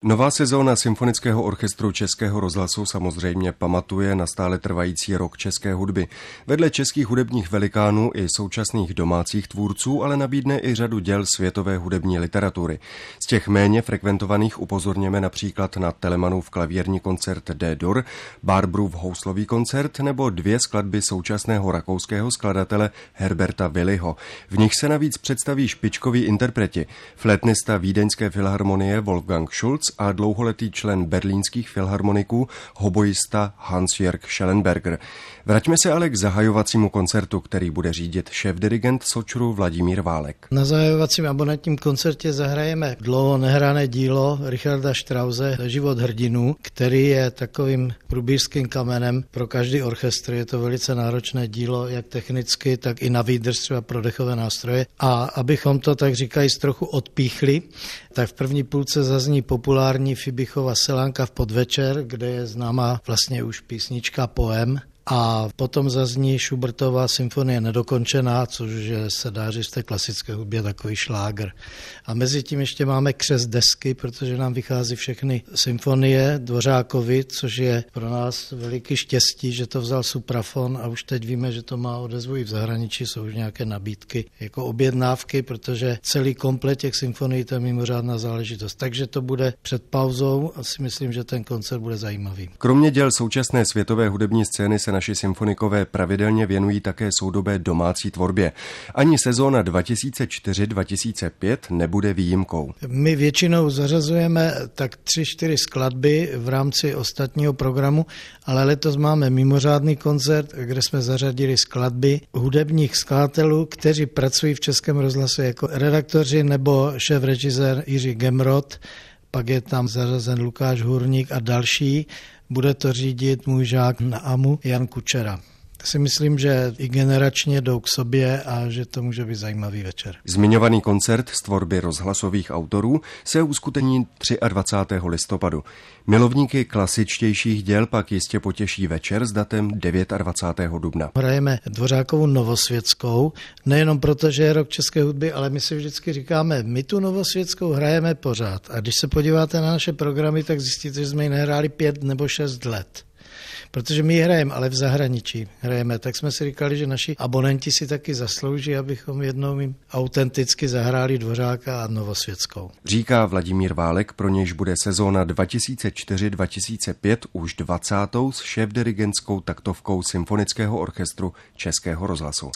Nová sezóna Symfonického orchestru Českého rozhlasu samozřejmě pamatuje na stále trvající rok české hudby. Vedle českých hudebních velikánů i současných domácích tvůrců ale nabídne i řadu děl světové hudební literatury. Z těch méně frekventovaných upozorněme například na Telemanův klavírní koncert D-dur, Barberův houslový koncert nebo dvě skladby současného rakouského skladatele Herberta Williho. V nich se navíc představí špičkoví interpreti, flétnista Vídeňské filharmonie Wolfgang Schulz a dlouholetý člen berlínských filharmoniků, hoboista Hans-Jörg Schellenberger. Vraťme se ale k zahajovacímu koncertu, který bude řídit šéfdirigent Sočru Vladimír Válek. Na zahajovacím abonentním koncertě zahrajeme dlouho nehrané dílo Richarda Strause Život hrdinů, který je takovým průbířským kamenem pro každý orchestr. Je to velice náročné dílo, jak technicky, tak i na výdrž třeba pro dechové nástroje. A abychom to tak říkajíc trochu odpíchli, tak v první půlce zazní populární Fibichova Selánka v podvečer, kde je známá vlastně už písnička Poem. A potom zazní Schubertova symfonie Nedokončená, což se dá říct v té klasické hudbě takový šlágr. A mezi tím ještě máme křest desky, protože nám vychází všechny symfonie Dvořákovi, což je pro nás veliký štěstí, že to vzal Suprafon a už teď víme, že to má odezvu i v zahraničí, jsou už nějaké nabídky jako objednávky, protože celý komplet těch symfonií to je mimořádná záležitost. Takže to bude před pauzou a si myslím, že ten koncert bude zajímavý. Kromě děl současné světové hudební scény se naši symfonikové pravidelně věnují také soudobé domácí tvorbě. Ani sezóna 2004-2005 nebude výjimkou. My většinou zařazujeme tak 3-4 skladby v rámci ostatního programu, ale letos máme mimořádný koncert, kde jsme zařadili skladby hudebních skladatelů, kteří pracují v Českém rozhlase jako redaktoři nebo šéfrežisér Jiří Gemrot, pak je tam zařazen Lukáš Hurník a další. Bude to řídit můj žák na AMU Jan Kučera. Si myslím, že i generačně jdou k sobě a že to může být zajímavý večer. Zmiňovaný koncert z tvorby rozhlasových autorů se uskuteční 23. listopadu. Milovníky klasičtějších děl pak jistě potěší večer s datem 29. dubna. Hrajeme Dvořákovu Novosvětskou, nejenom proto, že je rok české hudby, ale my si vždycky říkáme, my tu Novosvětskou hrajeme pořád. A když se podíváte na naše programy, tak zjistíte, že jsme ji nehráli 5 nebo 6 let. Protože my hrajeme, ale v zahraničí hrajeme, tak jsme si říkali, že naši abonenti si taky zaslouží, abychom jednou jim autenticky zahráli Dvořáka a Novosvětskou. Říká Vladimír Válek, pro nějž bude sezóna 2004-2005 už 20. s šéfdirigentskou taktovkou Symfonického orchestru Českého rozhlasu.